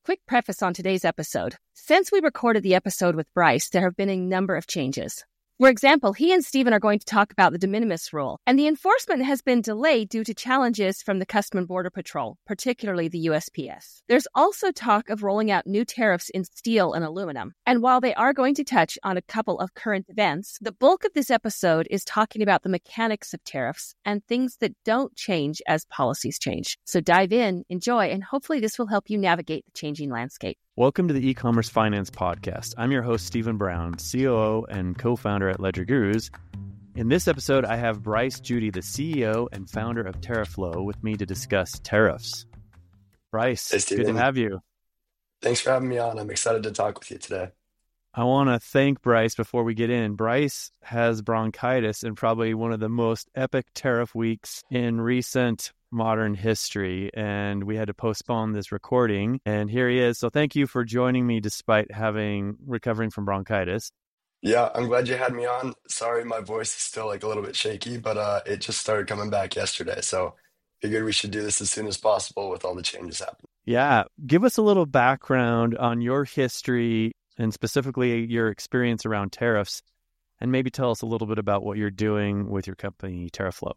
quick preface on today's episode. Since we recorded the episode with Bryce, there have been a number of changes. For example, he and Stephen are going to talk about the de minimis rule, and the enforcement has been delayed due to challenges from the Customs and Border Patrol, particularly the USPS. There's also talk of rolling out new tariffs in steel and aluminum. And while they are going to touch on a couple of current events, the bulk of this episode is talking about the mechanics of tariffs and things that don't change as policies change. So dive in, enjoy, and hopefully this will help you navigate the changing landscape. Welcome to the E-commerce Finance Podcast. I'm your host, Stephen Brown, COO and co-founder at Ledger Gurus. In this episode, I have Bryce Judy, the CEO and founder of TerraFlow, with me to discuss tariffs. Bryce, hey, good to have you. Thanks for having me on. I'm excited to talk with you today. I want to thank Bryce before we get in. Bryce has bronchitis in probably one of the most epic tariff weeks in recent modern history, and we had to postpone this recording, and here he is. So thank you for joining me despite recovering from bronchitis. Yeah, I'm glad you had me on. Sorry, my voice is still a little bit shaky, but it just started coming back yesterday. So figured we should do this as soon as possible with all the changes happening. Yeah, give us a little background on your history and specifically your experience around tariffs, and maybe tell us a little bit about what you're doing with your company, TerraFlow.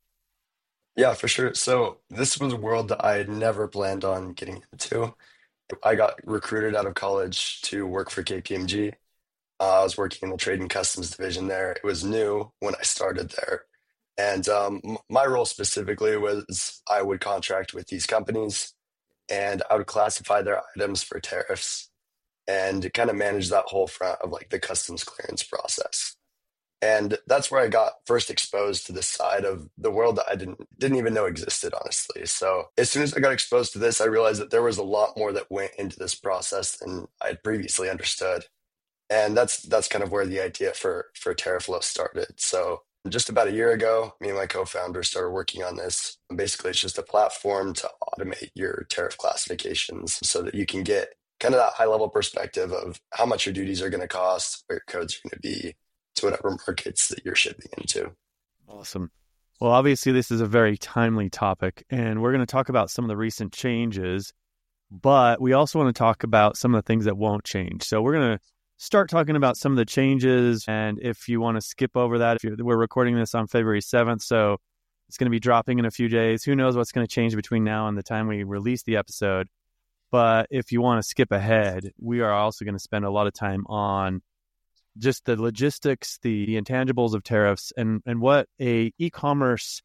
Yeah, for sure. So this was a world that I had never planned on getting into. I got recruited out of college to work for KPMG. I was working in the trade and customs division there. It was new when I started there. And my role specifically was I would contract with these companies and I would classify their items for tariffs and kind of manage that whole front of the customs clearance process. And that's where I got first exposed to this side of the world that I didn't even know existed, honestly. So as soon as I got exposed to this, I realized that there was a lot more that went into this process than I had previously understood. And that's kind of where the idea for TerraFlow started. So just about a year ago, me and my co-founder started working on this. Basically, it's just a platform to automate your tariff classifications so that you can get kind of that high-level perspective of how much your duties are going to cost, where your codes are going to be, to whatever markets that you're shipping into. Awesome. Well, obviously, this is a very timely topic, and we're going to talk about some of the recent changes, but we also want to talk about some of the things that won't change. So we're going to start talking about some of the changes, and if you want to skip over that, we're recording this on February 7th, so it's going to be dropping in a few days. Who knows what's going to change between now and the time we release the episode, but if you want to skip ahead, we are also going to spend a lot of time on just the logistics, the intangibles of tariffs, and what a e-commerce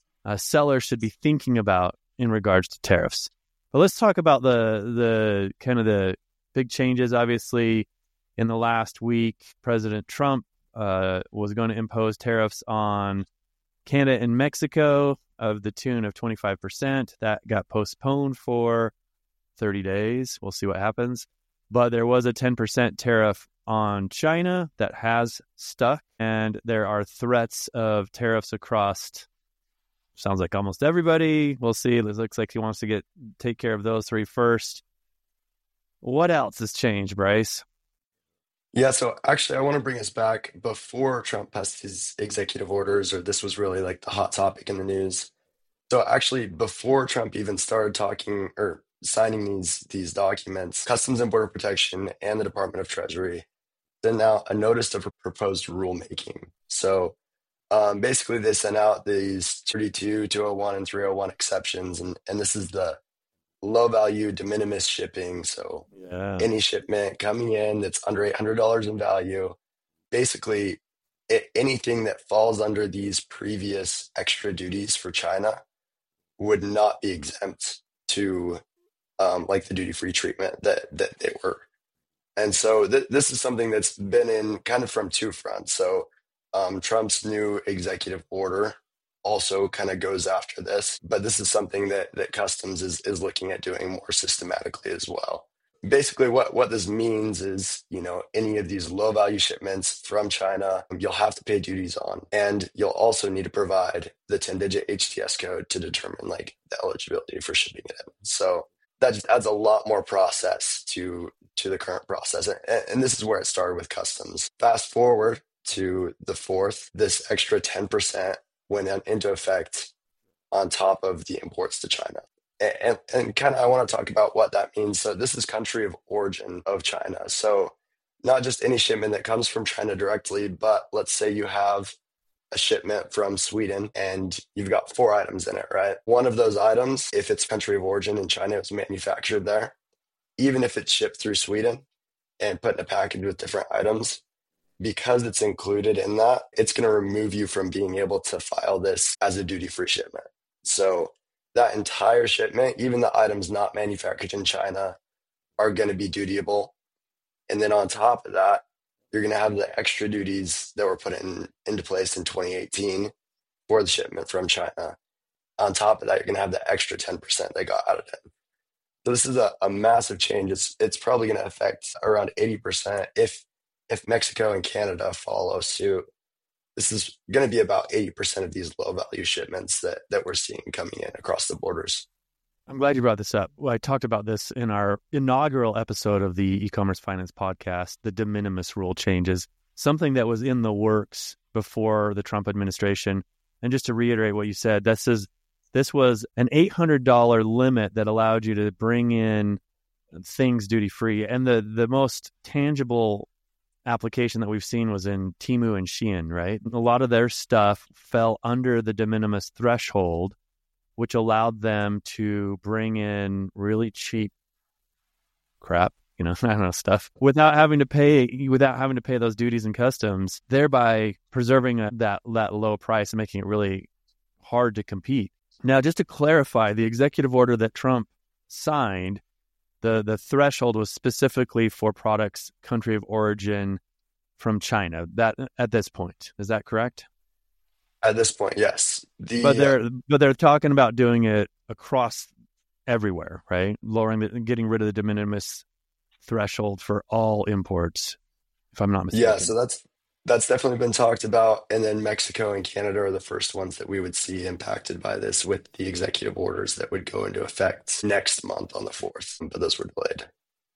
seller should be thinking about in regards to tariffs. But let's talk about the kind of the big changes. Obviously, in the last week, President Trump was going to impose tariffs on Canada and Mexico of the tune of 25%. That got postponed for 30 days. We'll see what happens. But there was a 10% tariff on China that has stuck, and there are threats of tariffs across, sounds like almost everybody. We'll see. It looks like he wants to take care of those three first. What else has changed, Bryce? Yeah, so actually I want to bring us back before Trump passed his executive orders, or this was really the hot topic in the news. So actually before Trump even started talking or signing these documents, Customs and Border Protection and the Department of Treasury sent out a notice of proposed rulemaking. So basically they sent out these 32, 201, and 301 exceptions, and this is the low value de minimis shipping. So any shipment coming in that's under $800 in value, basically anything that falls under these previous extra duties for China would not be exempt to the duty-free treatment that they were. And so this is something that's been in kind of from two fronts. So Trump's new executive order also kind of goes after this, but this is something that Customs is looking at doing more systematically as well. Basically, what this means is, any of these low-value shipments from China, you'll have to pay duties on, and you'll also need to provide the 10-digit HTS code to determine the eligibility for shipping it in. So that just adds a lot more process to the current process. And this is where it started with Customs. Fast forward to the 4th, this extra 10% went into effect on top of the imports to China. And kind of I want to talk about what that means. So this is country of origin of China. So not just any shipment that comes from China directly, but let's say you have a shipment from Sweden and you've got 4 items in it, right? One of those items, if it's country of origin in China, it's manufactured there, even if it's shipped through Sweden and put in a package with different items, because it's included in that, it's going to remove you from being able to file this as a duty-free shipment. So that entire shipment, even the items not manufactured in China, are going to be dutiable. And then on top of that, you're going to have the extra duties that were put into place in 2018 for the shipment from China. On top of that, you're going to have the extra 10% they got out of it. So this is a massive change. It's probably going to affect around 80% if Mexico and Canada follow suit. This is going to be about 80% of these low value shipments that we're seeing coming in across the borders. I'm glad you brought this up. Well, I talked about this in our inaugural episode of the E-commerce Finance podcast, the de minimis rule changes, something that was in the works before the Trump administration. And just to reiterate what you said, this was an $800 limit that allowed you to bring in things duty-free. And the most tangible application that we've seen was in Temu and Shein, right? A lot of their stuff fell under the de minimis threshold, which allowed them to bring in really cheap crap, I don't know, stuff without having to pay those duties and customs, thereby preserving that low price and making it really hard to compete. Now, just to clarify, the executive order that Trump signed, the threshold was specifically for products country of origin from China. That at this point, is that correct? At this point, yes. But they're talking about doing it across everywhere, right? Getting rid of the de minimis threshold for all imports, if I'm not mistaken. Yeah, so that's definitely been talked about. And then Mexico and Canada are the first ones that we would see impacted by this with the executive orders that would go into effect next month on the 4th, but those were delayed.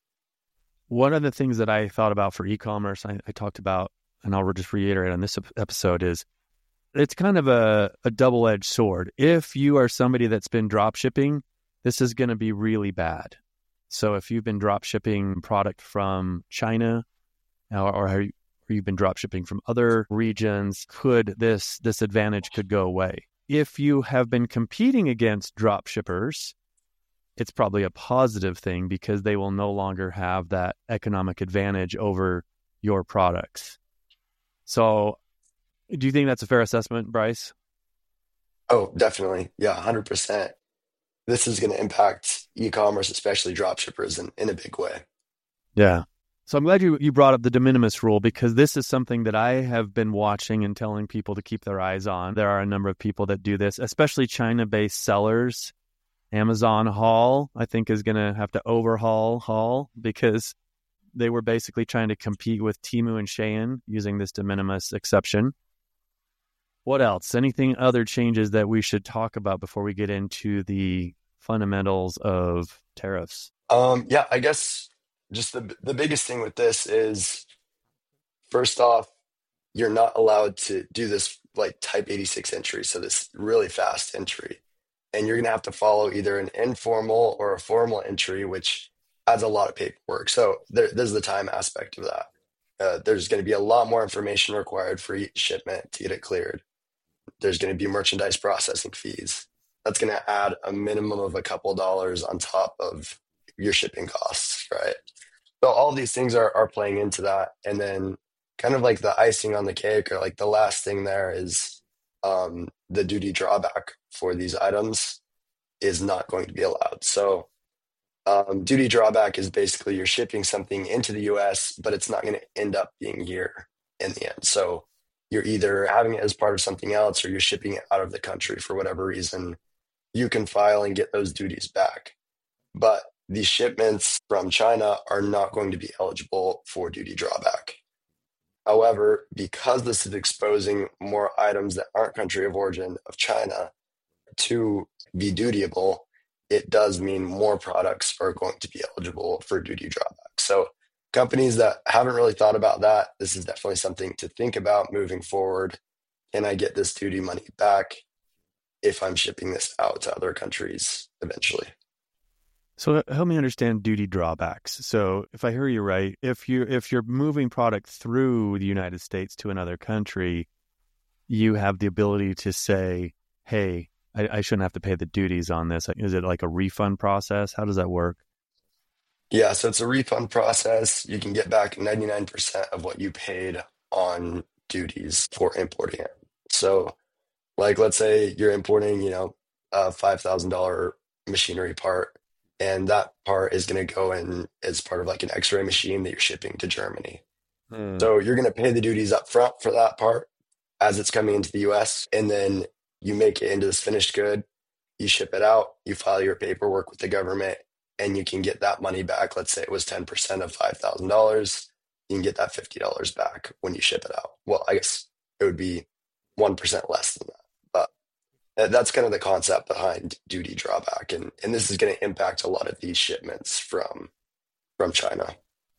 One of the things that I thought about for e-commerce, I talked about, and I'll just reiterate on this episode, is it's kind of a double-edged sword. If you are somebody that's been drop shipping, this is going to be really bad. So if you've been drop shipping product from China, or you've been drop shipping from other regions, this advantage could go away. If you have been competing against drop shippers, it's probably a positive thing because they will no longer have that economic advantage over your products. So do you think that's a fair assessment, Bryce? Oh, definitely. Yeah, 100%. This is going to impact e-commerce, especially drop shippers, in a big way. Yeah. So I'm glad you brought up the de minimis rule, because this is something that I have been watching and telling people to keep their eyes on. There are a number of people that do this, especially China-based sellers. Amazon Haul, I think, is going to have to overhaul Haul because they were basically trying to compete with Temu and Shein using this de minimis exception. What else? Anything other changes that we should talk about before we get into the fundamentals of tariffs? Yeah, I guess just the biggest thing with this is, first off, you're not allowed to do this like type 86 entry, so this really fast entry. And you're going to have to follow either an informal or a formal entry, which adds a lot of paperwork. So there's the time aspect of that. There's going to be a lot more information required for each shipment to get it cleared. There's going to be merchandise processing fees. That's going to add a minimum of a couple dollars on top of your shipping costs, right? So all these things are playing into that. And then kind of like the icing on the cake, or like the last thing there, is the duty drawback for these items is not going to be allowed. So duty drawback is basically you're shipping something into the US, but it's not going to end up being here in the end. So you're either having it as part of something else or you're shipping it out of the country for whatever reason. You can file and get those duties back. But these shipments from China are not going to be eligible for duty drawback. However, because this is exposing more items that aren't country of origin of China to be dutiable, it does mean more products are going to be eligible for duty drawback. So companies that haven't really thought about that, this is definitely something to think about moving forward. Can I get this duty money back? if I'm shipping this out to other countries eventually. So help me understand duty drawbacks. So if I hear you right, if you're moving product through the United States to another country, you have the ability to say, hey, I shouldn't have to pay the duties on this. Is it like a refund process? How does that work? Yeah, so it's a refund process. You can get back 99% of what you paid on duties for importing it. So, like, let's say you're importing, a $5,000 machinery part, and that part is going to go in as part of like an X-ray machine that you're shipping to Germany. Hmm. So you're going to pay the duties up front for that part as it's coming into the US, and then you make it into this finished good, you ship it out, you file your paperwork with the government, and you can get that money back. Let's say it was 10% of $5,000. You can get that $50 back when you ship it out. Well, I guess it would be 1% less than that. But that's kind of the concept behind duty drawback. And this is going to impact a lot of these shipments from China.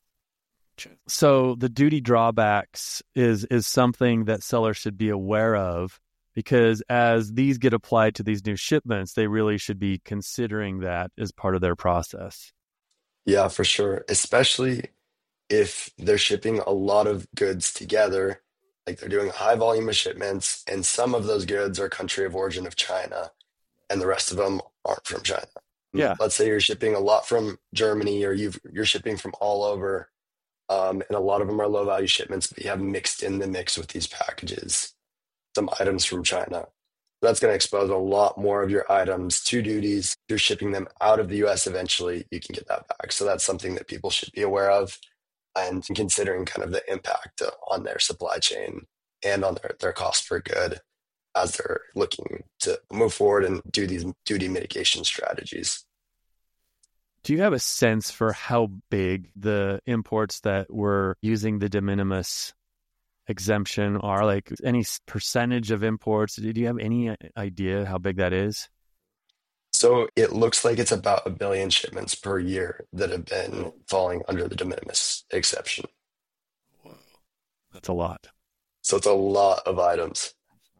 So the duty drawbacks is something that sellers should be aware of, because as these get applied to these new shipments, they really should be considering that as part of their process. Yeah, for sure. Especially if they're shipping a lot of goods together, like they're doing a high volume of shipments, and some of those goods are country of origin of China, and the rest of them aren't from China. Yeah. Let's say you're shipping a lot from Germany, or you're shipping from all over, and a lot of them are low value shipments, but you have mixed in the mix with these packages some items from China. That's going to expose a lot more of your items to duties. If you're shipping them out of the US eventually, you can get that back. So that's something that people should be aware of and considering kind of the impact on their supply chain and on their cost per good as they're looking to move forward and do these duty mitigation strategies. Do you have a sense for how big the imports that were using the de minimis exemption are? Like any percentage of imports? Do you have any idea how big that is? So it looks like it's about 1 billion shipments per year that have been falling under the de minimis exception. That's a lot. So it's a lot of items.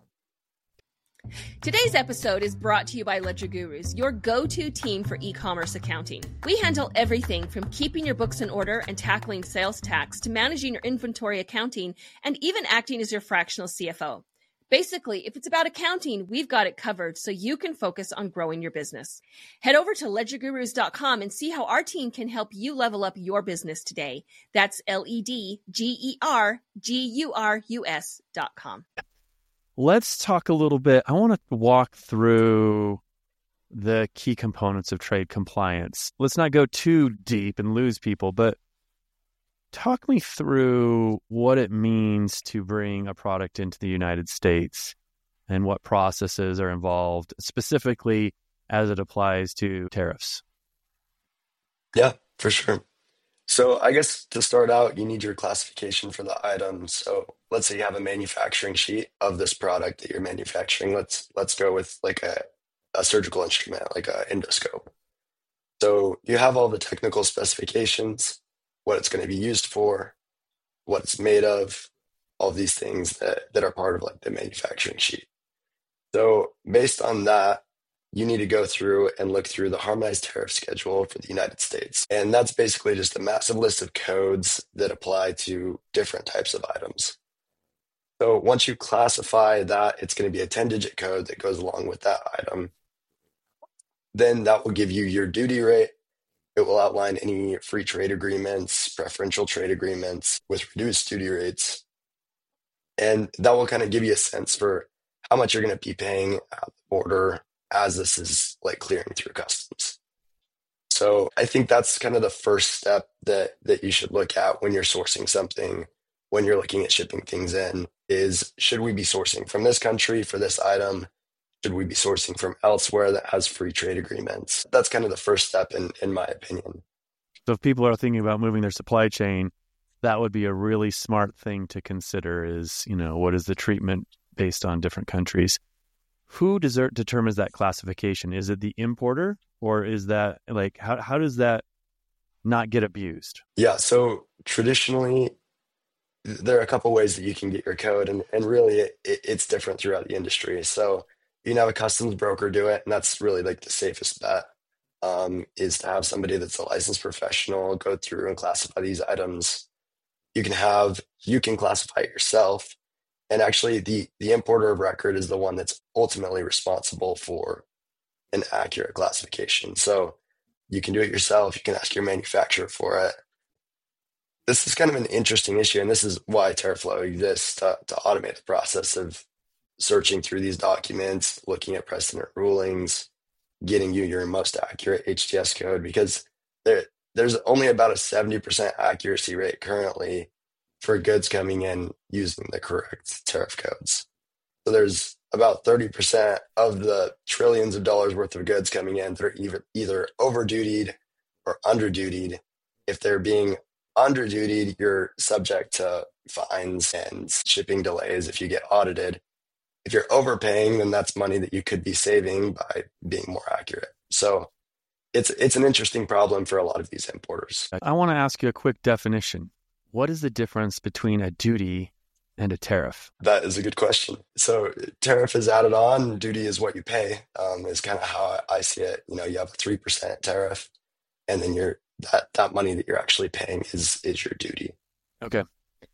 Today's episode is brought to you by Ledger Gurus, your go-to team for e-commerce accounting. We handle everything from keeping your books in order and tackling sales tax to managing your inventory accounting and even acting as your fractional CFO. Basically, if it's about accounting, we've got it covered so you can focus on growing your business. Head over to ledgergurus.com and see how our team can help you level up your business today. That's LEDGERGURUS.com. Let's talk a little bit. I want to walk through the key components of trade compliance. Let's not go too deep and lose people, but talk me through what it means to bring a product into the United States and what processes are involved, specifically as it applies to tariffs. Yeah, for sure. So I guess to start out, you need your classification for the item. So let's say you have a manufacturing sheet of this product that you're manufacturing. Let's go with like a surgical instrument, like a endoscope. So you have all the technical specifications, what it's going to be used for, what it's made of, all these things that are part of like the manufacturing sheet. So based on that, you need to go through and look through the harmonized tariff schedule for the United States. And that's basically just a massive list of codes that apply to different types of items. So once you classify that, it's going to be a 10-digit code that goes along with that item. Then that will give you your duty rate. It will outline any free trade agreements, preferential trade agreements with reduced duty rates. And that will kind of give you a sense for how much you're going to be paying at the border as this is like clearing through customs. So I think that's kind of the first step that you should look at when you're sourcing something, when you're looking at shipping things in, is should we be sourcing from this country for this item? Should we be sourcing from elsewhere that has free trade agreements? That's kind of the first step in my opinion. So if people are thinking about moving their supply chain, that would be a really smart thing to consider is, what is the treatment based on different countries? Who determines that classification? Is it the importer, or is that like, how does that not get abused? Yeah, so traditionally, there are a couple ways that you can get your code, and really it's different throughout the industry. So you can have a customs broker do it, and that's really like the safest bet. Is to have somebody that's a licensed professional go through and classify these items. You can classify it yourself, and actually the importer of record is the one that's ultimately responsible for an accurate classification. So you can do it yourself. You can ask your manufacturer for it. This is kind of an interesting issue, and this is why TerraFlow exists to automate the process of searching through these documents, looking at precedent rulings, getting you your most accurate HTS code, because there's only about a 70% accuracy rate currently for goods coming in using the correct tariff codes. So there's about 30% of the trillions of dollars worth of goods coming in that are either over-dutied or under-dutied. If they're being under-dutied, you're subject to fines and shipping delays if you get audited. If you're overpaying, then that's money that you could be saving by being more accurate. So it's an interesting problem for a lot of these importers. I want to ask you a quick definition. What is the difference between a duty and a tariff? That is a good question. So tariff is added on, duty is what you pay, is kind of how I see it. You have a 3% tariff, and then that money that you're actually paying is your duty. Okay.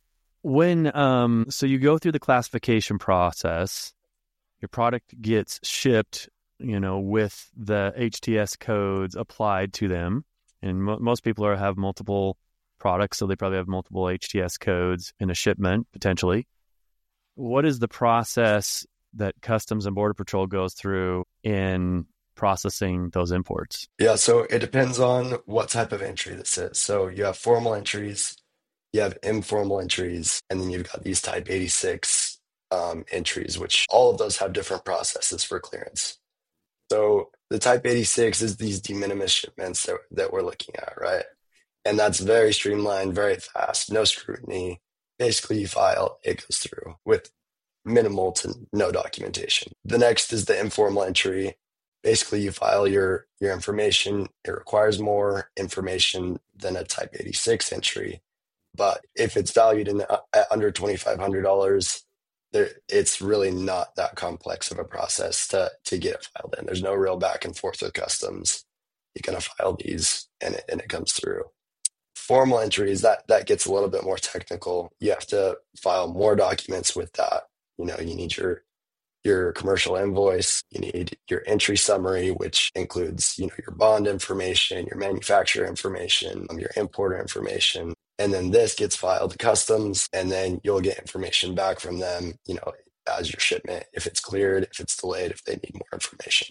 When so you go through the classification process, your product gets shipped, with the HTS codes applied to them, and most people have multiple products, so they probably have multiple HTS codes in a shipment potentially. What is the process that Customs and Border Patrol goes through in processing those imports? Yeah, so it depends on what type of entry this is. So you have formal entries, you have informal entries, and then you've got these type 86 entries, which all of those have different processes for clearance. So the type 86 is these de minimis shipments that we're looking at, right? And that's very streamlined, very fast, no scrutiny. Basically, you file, it goes through with minimal to no documentation. The next is the informal entry. Basically, you file your information. It requires more information than a type 86 entry. But if it's valued at under $2,500, it's really not that complex of a process to get it filed in. There's no real back and forth with customs. You kind of file these and it comes through. Formal entries, that gets a little bit more technical. You have to file more documents with that. You need your commercial invoice, you need your entry summary, which includes, your bond information, your manufacturer information, your importer information. And then this gets filed to customs, and then you'll get information back from them, as your shipment, if it's cleared, if it's delayed, if they need more information.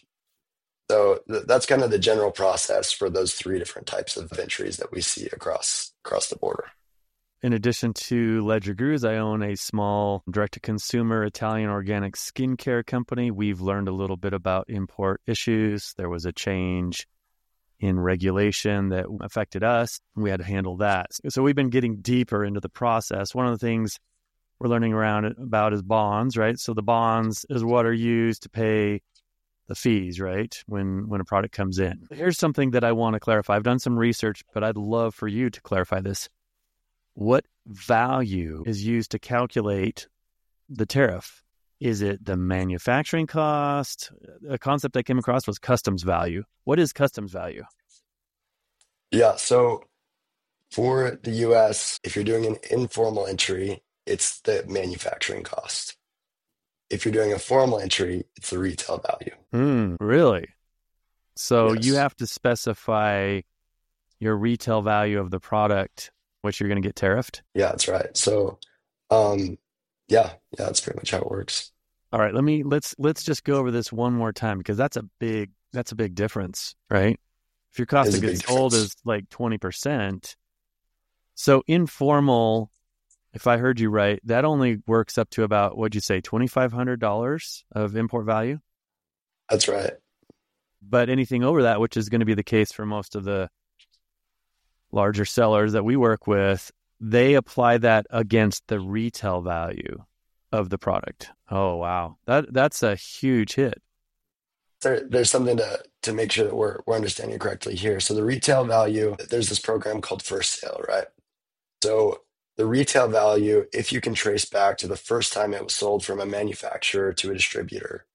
So that's kind of the general process for those three different types of entries that we see across the border. In addition to Ledger Grooves, I own a small direct-to-consumer Italian organic skincare company. We've learned a little bit about import issues. There was a change in regulation that affected us. We had to handle that. So we've been getting deeper into the process. One of the things we're learning about is bonds, right? So the bonds is what are used to pay the fees, right? When a product comes in. Here's something that I want to clarify. I've done some research, but I'd love for you to clarify this. What value is used to calculate the tariff? Is it the manufacturing cost? A concept I came across was customs value. What is customs value? Yeah, so for the US, if you're doing an informal entry, it's the manufacturing cost. If you're doing a formal entry, it's the retail value. Really? So Yes. you have to specify your retail value of the product, which you're going to get tariffed? Yeah, that's right. So, yeah, that's pretty much how it works. All right, let's just go over this one more time, because that's a big difference, right? If your cost of goods sold is like 20%, so informal, if I heard you right, that only works up to about, what'd you say, $2,500 of import value? That's right. But anything over that, which is going to be the case for most of the larger sellers that we work with, they apply that against the retail value of the product. Oh, wow. That's a huge hit. There's something to make sure that we're understanding correctly here. So the retail value, there's this program called First Sale, right? So the retail value, if you can trace back to the first time it was sold from a manufacturer to a distributor,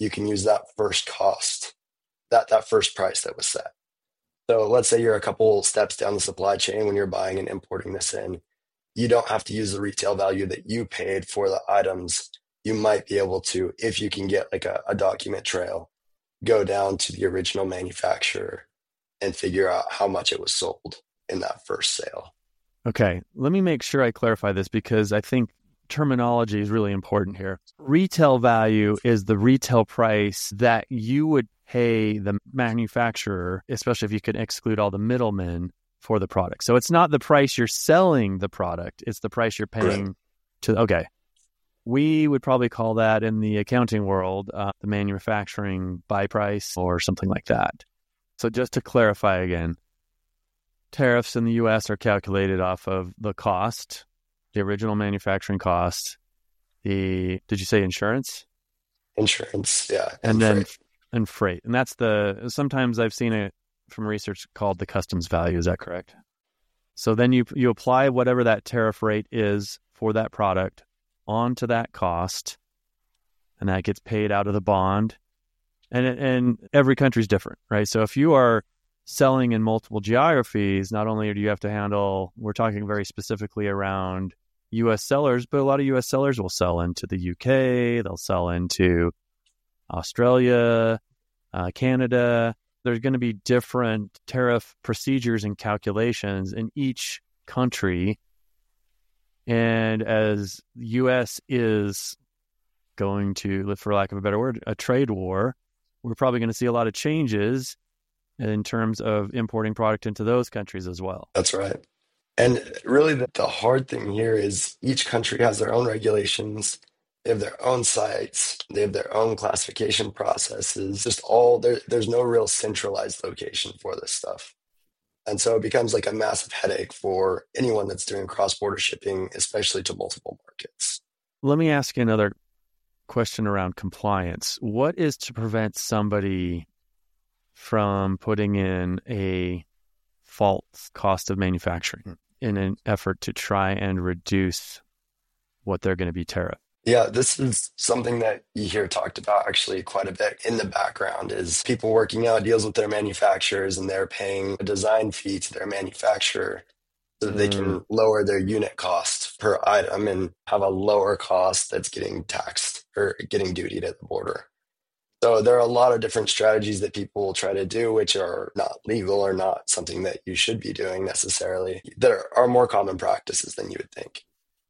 you can use that first cost, that first price that was set. So let's say you're a couple steps down the supply chain when you're buying and importing this in. You don't have to use the retail value that you paid for the items. You might be able to, if you can get like a document trail, go down to the original manufacturer and figure out how much it was sold in that first sale. Okay, let me make sure I clarify this because I think terminology is really important here. Retail value is the retail price that you would pay the manufacturer, especially if you could exclude all the middlemen for the product. So it's not the price you're selling the product, it's the price you're paying to, okay. We would probably call that in the accounting world, the manufacturing buy price or something like that. So just to clarify again, tariffs in the U.S. are calculated off of the cost, the original manufacturing cost, did you say insurance? Insurance, yeah. And then freight. And that's sometimes I've seen it from research called the customs value. Is that correct? So then you apply whatever that tariff rate is for that product onto that cost, and that gets paid out of the bond. And every country's different, right? So if you are selling in multiple geographies, not only do you have to handle, we're talking very specifically around U.S. sellers, but a lot of U.S. sellers will sell into the U.K., they'll sell into Australia, Canada. There's going to be different tariff procedures and calculations in each country. And as the U.S. is going to, for lack of a better word, a trade war, we're probably going to see a lot of changes in terms of importing product into those countries as well. That's right. And really the hard thing here is each country has their own regulations. They have their own sites. They have their own classification processes. There's no real centralized location for this stuff. And so it becomes like a massive headache for anyone that's doing cross-border shipping, especially to multiple markets. Let me ask you another question around compliance. What is to prevent somebody from putting in a false cost of manufacturing in an effort to try and reduce what they're going to be tariffed? Yeah, this is something that you hear talked about actually quite a bit in the background is people working out deals with their manufacturers and they're paying a design fee to their manufacturer so that they can lower their unit cost per item and have a lower cost that's getting taxed or getting dutied at the border. So there are a lot of different strategies that people try to do, which are not legal or not something that you should be doing necessarily. There are more common practices than you would think.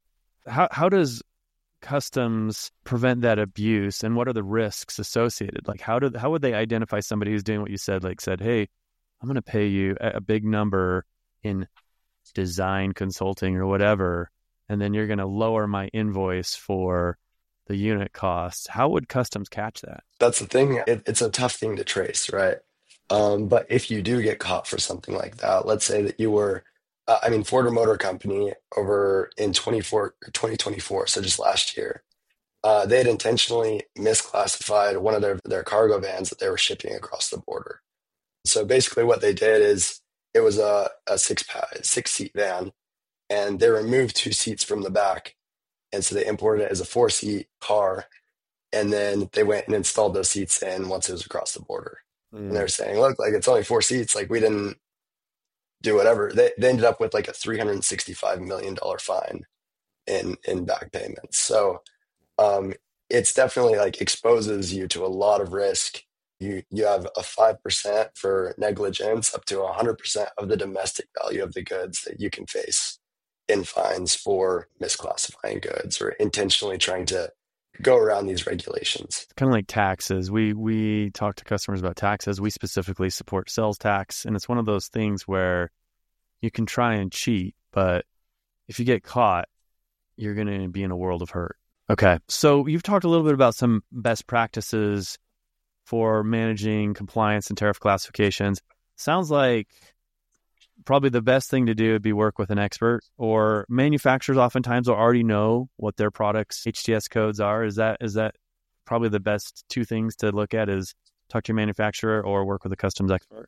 How does customs prevent that abuse, and what are the risks associated? Like how would they identify somebody who's doing what you said, like said, hey, I'm going to pay you a big number in design consulting or whatever, and then you're going to lower my invoice for the unit cost? How would customs catch that? That's the thing. It's a tough thing to trace, right? But if you do get caught for something like that, let's say that you were, Ford Motor Company over in 2024, so just last year, they had intentionally misclassified one of their cargo vans that they were shipping across the border. So basically what they did is it was a six-seat van, and they removed two seats from the back. And so they imported it as a 4-seat car. And then they went and installed those seats in once it was across the border. And they're saying, look, like it's only 4 seats. Like we didn't do whatever. They ended up with like a $365 million fine in back payments. So it's definitely like exposes you to a lot of risk. You have a 5% for negligence up to 100% of the domestic value of the goods that you can face in fines for misclassifying goods or intentionally trying to go around these regulations. It's kind of like taxes. We talk to customers about taxes. We specifically support sales tax, and it's one of those things where you can try and cheat, but if you get caught, you're going to be in a world of hurt. Okay, so you've talked a little bit about some best practices for managing compliance and tariff classifications. Sounds like probably the best thing to do would be work with an expert, or manufacturers oftentimes will already know what their products' HTS codes are. Is that probably the best two things to look at, is talk to your manufacturer or work with a customs expert?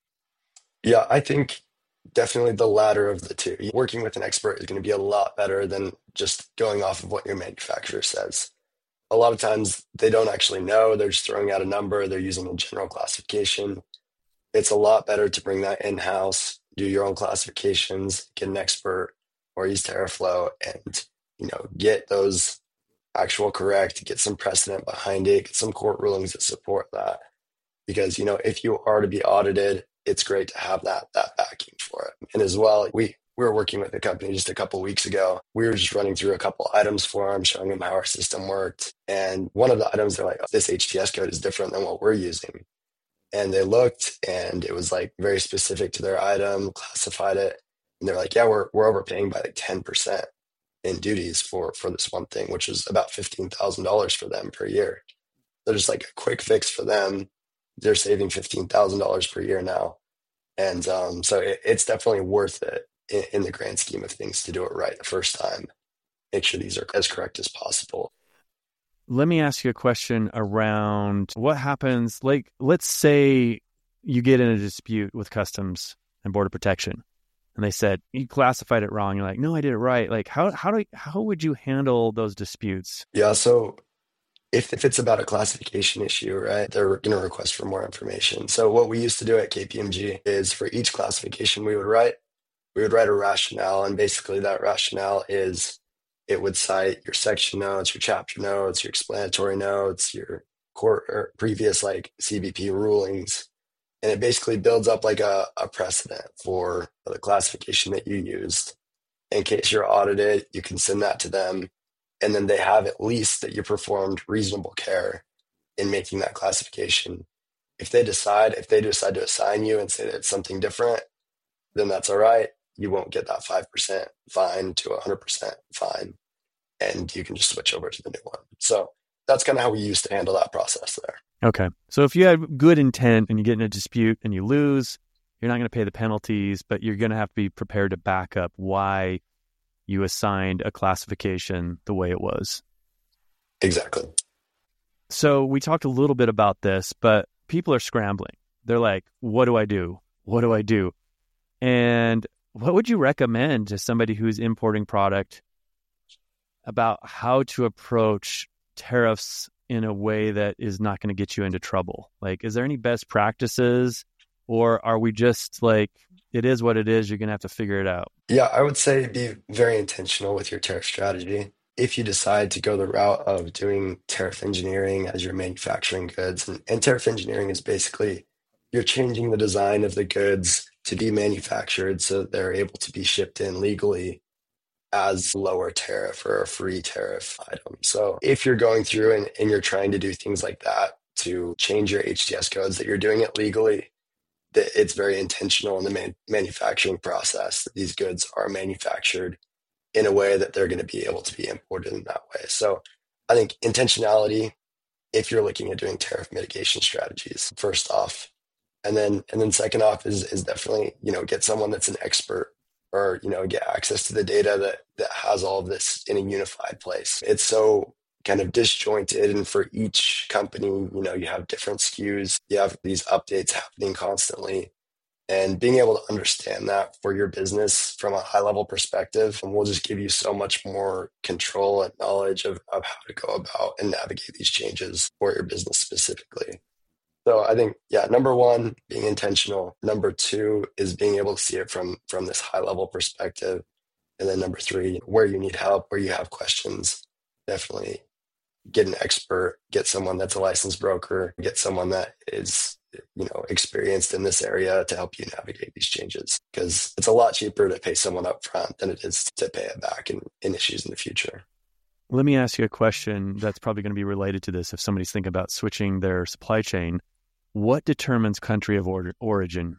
Yeah, I think definitely the latter of the two. Working with an expert is going to be a lot better than just going off of what your manufacturer says. a lot of times they don't actually know. They're just throwing out a number. They're using a general classification. It's a lot better to bring that in-house, do your own classifications, get an expert, or use TerraFlow and, get those actual correct, get some precedent behind it, get some court rulings that support that. Because, if you are to be audited, it's great to have that backing for it. And as well, we were working with a company just a couple of weeks ago. We were just running through a couple items for them, showing them how our system worked. And one of the items, they're like, oh, this HTS code is different than what we're using. And they looked and it was like very specific to their item, classified it. And they're like, yeah, we're overpaying by like 10% in duties for this one thing, which is about $15,000 for them per year. So just like a quick fix for them. They're saving $15,000 per year now. And so it's definitely worth it in the grand scheme of things to do it right the first time. Make sure these are as correct as possible. Let me ask you a question around what happens. Like, let's say you get in a dispute with Customs and Border Protection, and they said you classified it wrong. You're like, no, I did it right. Like, how would you handle those disputes? Yeah, so if it's about a classification issue, right, they're going to request for more information. So what we used to do at KPMG is for each classification we would write a rationale, and basically that rationale is it would cite your section notes, your chapter notes, your explanatory notes, your court or previous like CBP rulings. And it basically builds up like a precedent for the classification that you used. In case you're audited, you can send that to them. And then they have at least that you performed reasonable care in making that classification. If they decide to assign you and say that it's something different, then that's all right. You won't get that 5% fine to 100% fine, and you can just switch over to the new one. So that's kind of how we used to handle that process there. Okay. So if you have good intent and you get in a dispute and you lose, you're not going to pay the penalties, but you're going to have to be prepared to back up why you assigned a classification the way it was. Exactly. So we talked a little bit about this, but people are scrambling. They're like, what do I do? What do I do? And what would you recommend to somebody who's importing product about how to approach tariffs in a way that is not going to get you into trouble? Like, is there any best practices, or are we just like, it is what it is, you're going to have to figure it out? Yeah, I would say be very intentional with your tariff strategy. If you decide to go the route of doing tariff engineering as you're manufacturing goods, and tariff engineering is basically you're changing the design of the goods to be manufactured so that they're able to be shipped in legally as lower tariff or a free tariff item. So if you're going through and you're trying to do things like that to change your HTS codes, that you're doing it legally, that it's very intentional in the manufacturing process, that these goods are manufactured in a way that they're going to be able to be imported in that way. So I think intentionality, if you're looking at doing tariff mitigation strategies, first off, and then second off is definitely, get someone that's an expert, or, get access to the data that has all of this in a unified place. It's so kind of disjointed, and for each company, you have different SKUs, you have these updates happening constantly, and being able to understand that for your business from a high level perspective will just give you so much more control and knowledge of how to go about and navigate these changes for your business specifically. So I think, number one, being intentional. Number two is being able to see it from this high level perspective. And then number three, where you need help, where you have questions, definitely get an expert, get someone that's a licensed broker, get someone that is, experienced in this area to help you navigate these changes, because it's a lot cheaper to pay someone up front than it is to pay it back in issues in the future. Let me ask you a question that's probably going to be related to this. If somebody's thinking about switching their supply chain, what determines country of origin?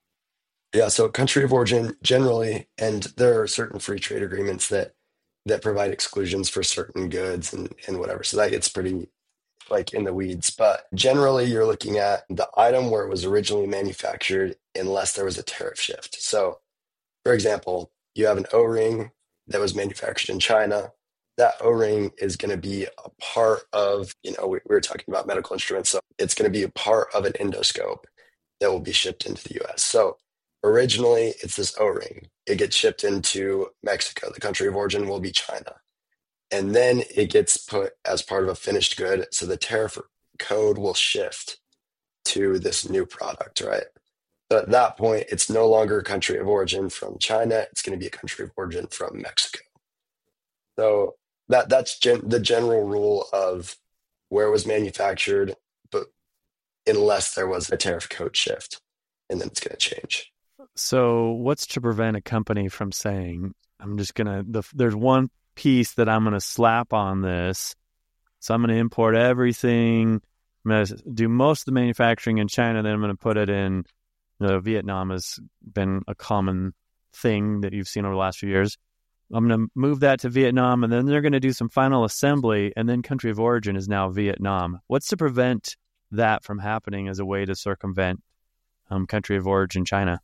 Yeah, so country of origin generally, and there are certain free trade agreements that provide exclusions for certain goods and whatever. So that gets pretty like in the weeds. But generally, you're looking at the item where it was originally manufactured unless there was a tariff shift. So, for example, you have an O-ring that was manufactured in China. That O-ring is going to be a part of, we were talking about medical instruments. So it's going to be a part of an endoscope that will be shipped into the US. So originally it's this O-ring. It gets shipped into Mexico. The country of origin will be China. and then it gets put as part of a finished good. So the tariff code will shift to this new product, right? So at that point, it's no longer a country of origin from China. It's going to be a country of origin from Mexico. So that's the general rule of where it was manufactured, but unless there was a tariff code shift, and then it's going to change. So what's to prevent a company from saying, there's one piece that I'm going to slap on this, so I'm going to import everything, I'm going to do most of the manufacturing in China, then I'm going to put it in, Vietnam has been a common thing that you've seen over the last few years. I'm going to move that to Vietnam, and then they're going to do some final assembly, and then country of origin is now Vietnam. What's to prevent that from happening as a way to circumvent country of origin China?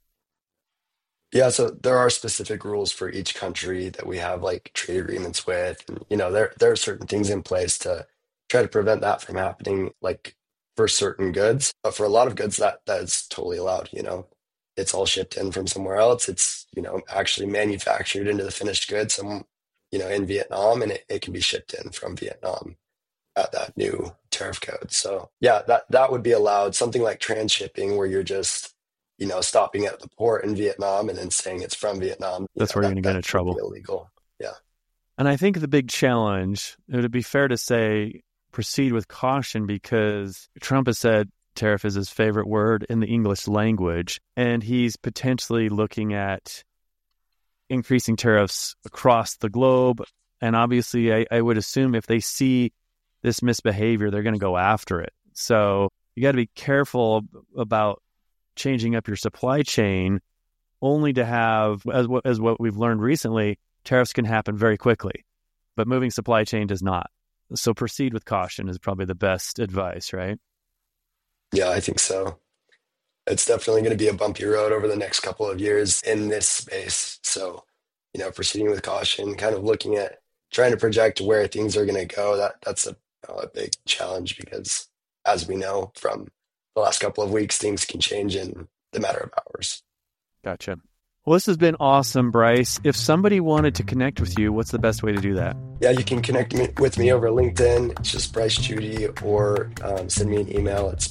Yeah, so there are specific rules for each country that we have like trade agreements with. And, there are certain things in place to try to prevent that from happening, like for certain goods. But for a lot of goods, that is totally allowed. It's all shipped in from somewhere else. It's, actually manufactured into the finished goods, in Vietnam, and it can be shipped in from Vietnam at that new tariff code. So yeah, that would be allowed. Something like transshipping where you're just, stopping at the port in Vietnam and then saying it's from Vietnam. That's where you're going to get in trouble. Illegal. Yeah. And I think the big challenge, it would be fair to say, proceed with caution, because Trump has said tariff is his favorite word in the English language, and he's potentially looking at increasing tariffs across the globe. And obviously, I would assume if they see this misbehavior, they're going to go after it. So you got to be careful about changing up your supply chain, only to have, as what we've learned recently, tariffs can happen very quickly, but moving supply chain does not. So proceed with caution is probably the best advice, right? Yeah, I think so. It's definitely going to be a bumpy road over the next couple of years in this space. So, proceeding with caution, kind of looking at trying to project where things are going to go. That's a big challenge, because as we know from the last couple of weeks, things can change in the matter of hours. Gotcha. Well, this has been awesome, Bryce. If somebody wanted to connect with you, what's the best way to do that? Yeah, you can connect with me over LinkedIn. It's just Bryce Judy, or send me an email. It's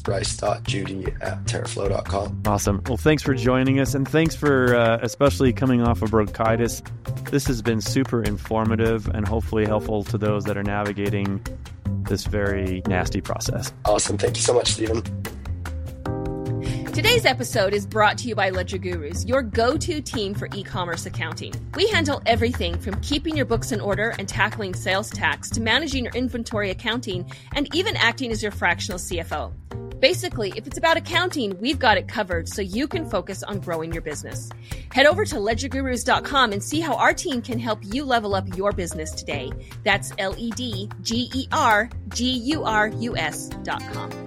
bryce.judy@terraflow.com. Awesome. Well, thanks for joining us, and thanks for especially coming off of bronchitis. This has been super informative and hopefully helpful to those that are navigating this very nasty process. Awesome. Thank you so much, Stephen. Today's episode is brought to you by Ledger Gurus, your go-to team for e-commerce accounting. We handle everything from keeping your books in order and tackling sales tax to managing your inventory accounting and even acting as your fractional CFO. Basically, if it's about accounting, we've got it covered so you can focus on growing your business. Head over to ledgergurus.com and see how our team can help you level up your business today. That's LEDGERGURUS.com.